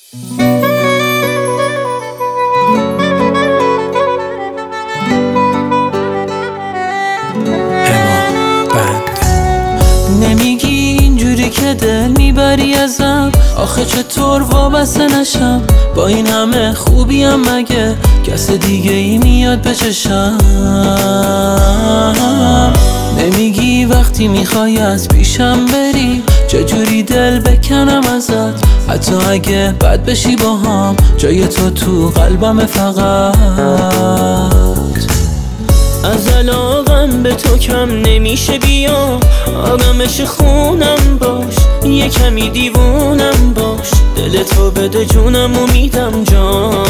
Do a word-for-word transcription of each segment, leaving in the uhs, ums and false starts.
نمیگی اینجوری که دل میبری ازم، آخه چطور وابسته نشم؟ با این همه خوبیم مگه کس دیگه ای میاد به چشم؟ نمیگی وقتی میخوای از پیشم بری چجوری دل بکنم ازت؟ حتی اگه بد بشی با هم جای تو تو قلبم فقط. از علاقم به تو کم نمیشه، بیا آرامش خونم باش، یه کمی دیوونم باش، دل تو بده جونم و میدم جاش.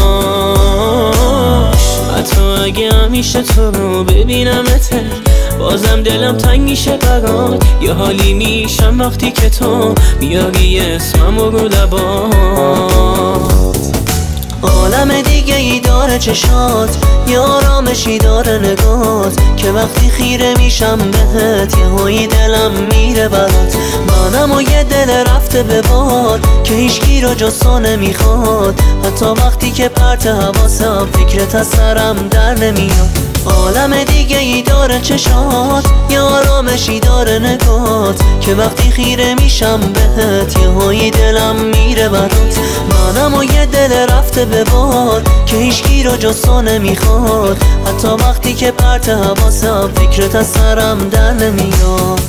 حتی اگه همیشه تو رو ببینمت بازم دلم تنگ میشه برات، یه حالی میشم وقتی که تو میاری اسمم رو لبات. عالم دیگه ای داره چشات، یه آرامشی داره نگات، که وقتی خیره میشم بهت یه هایی دلم میره برات. منم و یه دل رفته به باد که هیچکی رو جز تو نمیخواد، حتی وقتی که پرت حواسم فکرت از سرم در نمیاد. عالم دیگه ای داره چشات، یه آرامشی داره نگات، که وقتی خیره میشم بهت یه هایی دلم میره برات. منم و یه دل رفته به باد که هیچکی رو جز تو نمیخواد، حتی وقتی که پرت حواسم فکرت از سرم در نمیاد.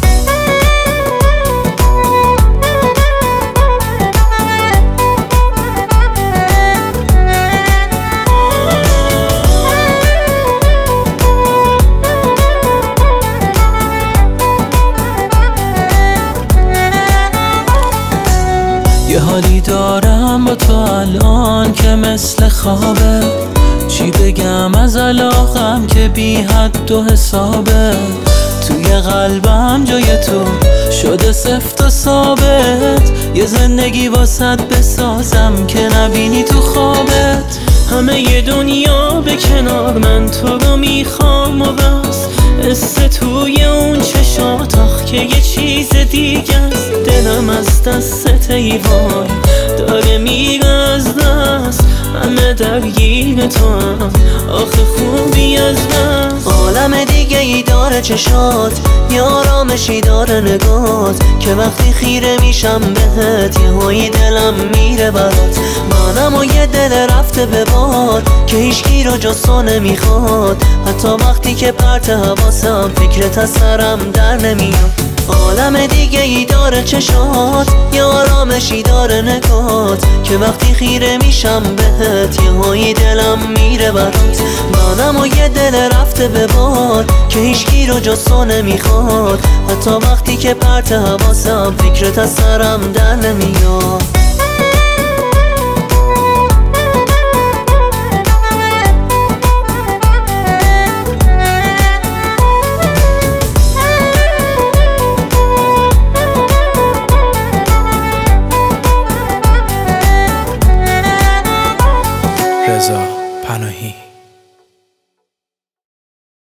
یه حالی دارم با تو الان که مثل خوابه، چی بگم از علاقم که بی حد و حسابه. توی قلبم جای تو شده سفت و ثابت، یه زندگی واسط بسازم که نبینی تو خوابت. همه یه دنیا به کنار من تو رو میخوام و بس، قصه توی اون چشات آخ که یه چیز دیگه است. دلم از دستت ای وای داره میره از دست، همه درگیر تو هم آخه خوبی از بس. عالم دیگه ای داره چشات، یه آرامشی داره نگات، که وقتی خیره میشم بهت یه هایی دلم میره برات. منم و یه دل رفته به باد که هیچکی رو جز تو نمیخواد، حتی وقتی که پرت حواسم فکرت از سرم در نمیاد. عالم دیگه ای داره چشات، یه آرامشی داره نگات، که وقتی خیره میشم بهت یه هایی دلم میره برات. منم و یه دل رفته به باد که هیچکی رو جز تو نمیخواد، حتی وقتی که پرت حواسم فکرت از سرم در نمیاد.